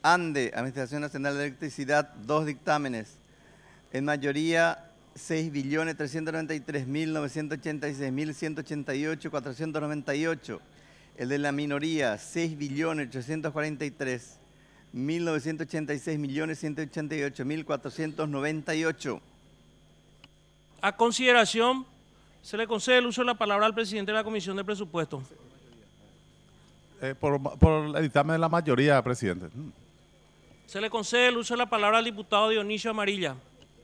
ANDE, Administración Nacional de Electricidad, 2 dictámenes. En mayoría, 6.393.986.188.498. El de la minoría, 6.843.186.188.498. A consideración, se le concede el uso de la palabra al presidente de la Comisión de Presupuestos. Por el dictamen de la mayoría, presidente. Se le concede el uso de la palabra al diputado Dionisio Amarilla.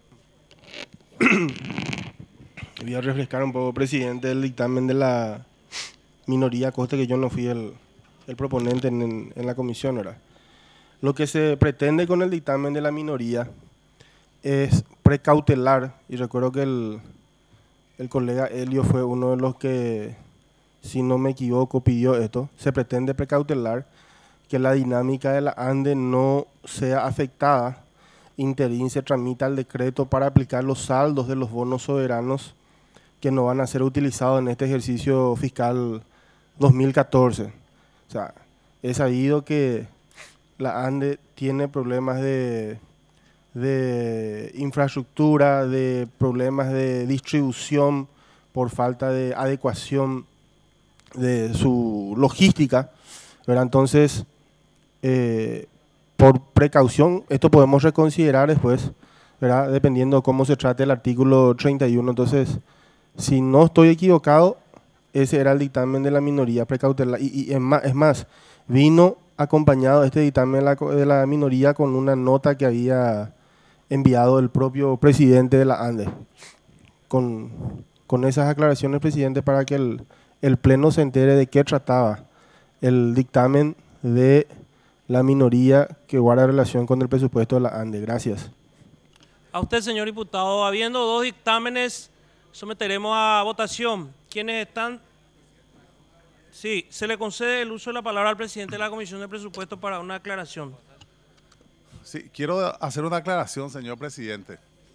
Voy a refrescar un poco, presidente, el dictamen de la minoría, cosa que yo no fui el proponente en la comisión, ¿verdad? Lo que se pretende con el dictamen de la minoría es precautelar, y recuerdo que el colega Helio fue uno de los que, si no me equivoco, pidió esto. Se pretende precautelar que la dinámica de la ANDE no sea afectada. Interín se tramita el decreto para aplicar los saldos de los bonos soberanos que no van a ser utilizados en este ejercicio fiscal 2014. O sea, es sabido que la ANDE tiene problemas de infraestructura, de problemas de distribución por falta de adecuación de su logística, ¿verdad? Entonces, por precaución, esto podemos reconsiderar después, ¿verdad? Dependiendo de cómo se trate el artículo 31. Entonces, si no estoy equivocado, ese era el dictamen de la minoría precautelar. Y es más, vino acompañado este dictamen de la minoría con una nota que había enviado el propio presidente de la ANDE. Con esas aclaraciones, presidente, para que el Pleno se entere de qué trataba el dictamen de la minoría que guarda relación con el presupuesto de la ANDE. Gracias. A usted, señor diputado, habiendo 2 dictámenes, someteremos a votación. ¿Quiénes están? Sí, se le concede el uso de la palabra al presidente de la Comisión de Presupuestos para una aclaración. Sí, quiero hacer una aclaración, señor presidente.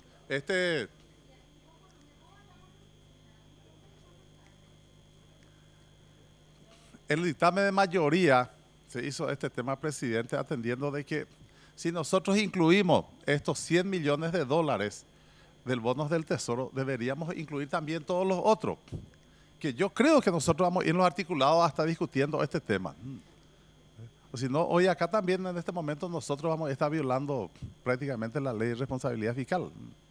El dictamen de mayoría se hizo este tema, presidente, atendiendo de que si nosotros incluimos estos 100 millones de dólares del bonos del Tesoro, deberíamos incluir también todos los otros. Que yo creo que nosotros vamos a irnos articulados hasta discutiendo este tema. O si no, hoy acá también en este momento nosotros vamos a estar violando prácticamente la ley de responsabilidad fiscal.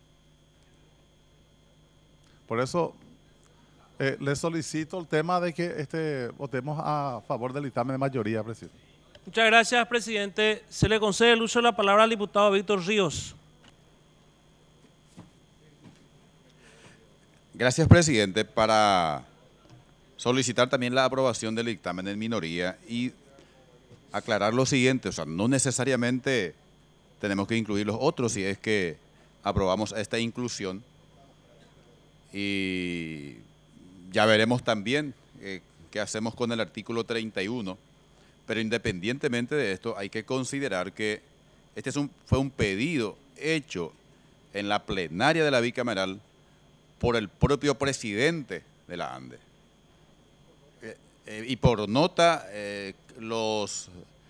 Por eso le solicito el tema de que votemos a favor del dictamen de mayoría, presidente. Muchas gracias, presidente. Se le concede el uso de la palabra al diputado Víctor Ríos. Gracias, presidente, para solicitar también la aprobación del dictamen en minoría y aclarar lo siguiente, o sea, no necesariamente tenemos que incluir los otros si es que aprobamos esta inclusión, y ya veremos también qué hacemos con el artículo 31, pero independientemente de esto hay que considerar que este fue un pedido hecho en la plenaria de la bicameral por el propio presidente de la ANDE. Y por nota, los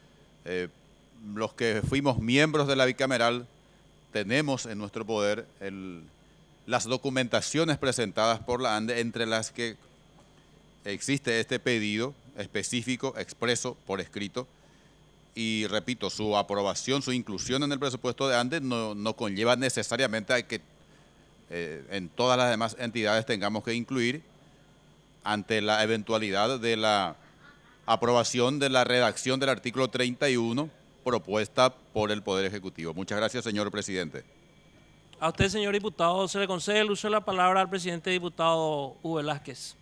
que fuimos miembros de la bicameral tenemos en nuestro poder las documentaciones presentadas por la ANDE, entre las que existe este pedido específico, expreso, por escrito, y repito, su aprobación, su inclusión en el presupuesto de ANDE no conlleva necesariamente a que en todas las demás entidades tengamos que incluir, ante la eventualidad de la aprobación de la redacción del artículo 31 propuesta por el Poder Ejecutivo. Muchas gracias, señor presidente. A usted, señor diputado, se le concede el uso de la palabra al presidente diputado Hugo Velázquez.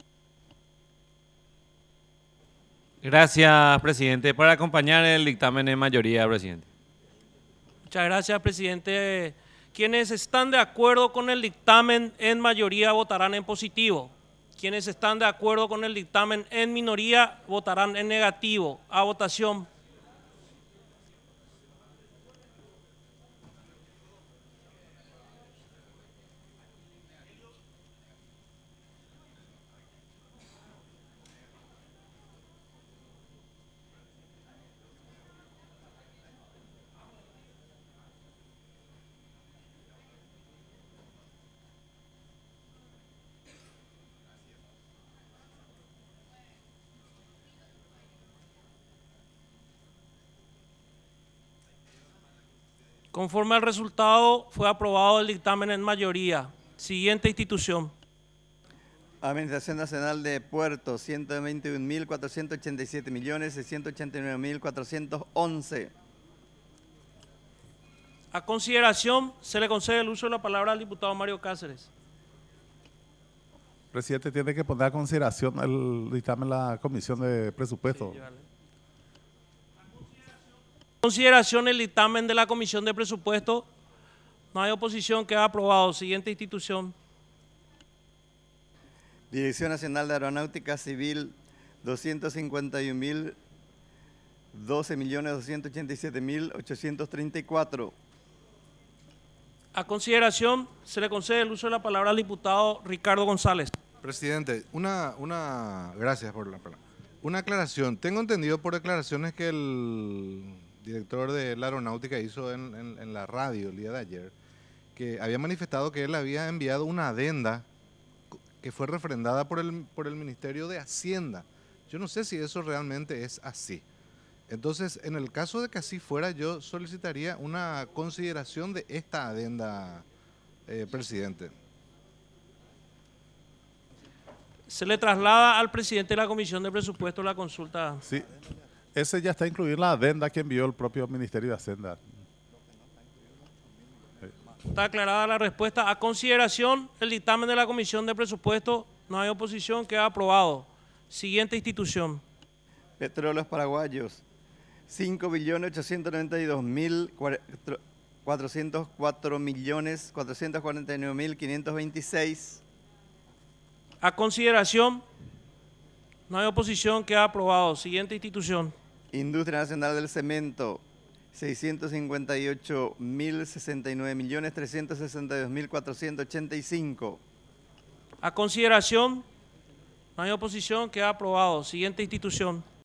Gracias, presidente. Para acompañar el dictamen en mayoría, presidente. Muchas gracias, presidente. Quienes están de acuerdo con el dictamen en mayoría votarán en positivo. Quienes están de acuerdo con el dictamen en minoría votarán en negativo. A votación. Conforme al resultado, fue aprobado el dictamen en mayoría. Siguiente institución. Administración Nacional de Puertos, 121.487.689.411. A consideración, se le concede el uso de la palabra al diputado Mario Cáceres. Presidente, tiene que poner a consideración el dictamen de la Comisión de Presupuesto. Consideración el dictamen de la Comisión de Presupuesto. No hay oposición, queda aprobado. Siguiente institución. Dirección Nacional de Aeronáutica Civil, 251.012.287.834. A consideración, se le concede el uso de la palabra al diputado Ricardo González. Presidente, gracias por la palabra. Una aclaración. Tengo entendido por declaraciones que el director de la aeronáutica hizo en la radio el día de ayer, que había manifestado que él había enviado una adenda que fue refrendada por el Ministerio de Hacienda. Yo no sé si eso realmente es así. Entonces, en el caso de que así fuera, yo solicitaría una consideración de esta adenda, presidente. Se le traslada al presidente de la Comisión de Presupuesto la consulta. Sí, ese ya está incluido en la adenda que envió el propio Ministerio de Hacienda. Está aclarada la respuesta. A consideración, el dictamen de la Comisión de Presupuesto. No hay oposición, queda aprobado. Siguiente institución. Petróleos Paraguayos, 5.832.404.449.526. A consideración, no hay oposición, queda aprobado. Siguiente institución. Industria Nacional del Cemento, 658.069.362.485. A consideración, no hay oposición, queda aprobado. Siguiente institución.